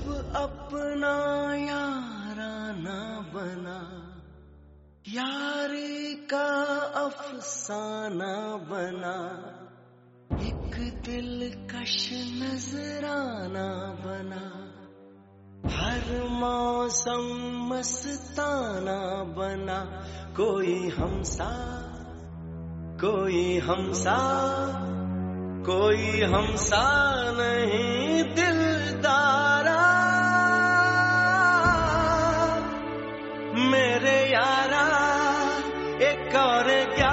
अपना याराना बना, यारी का अफसाना बना, एक दिलकश नजराना बना, हर मौसम मस्ताना बना। कोई हमसा नहीं दिलदारा, मेरे यारा एक और क्या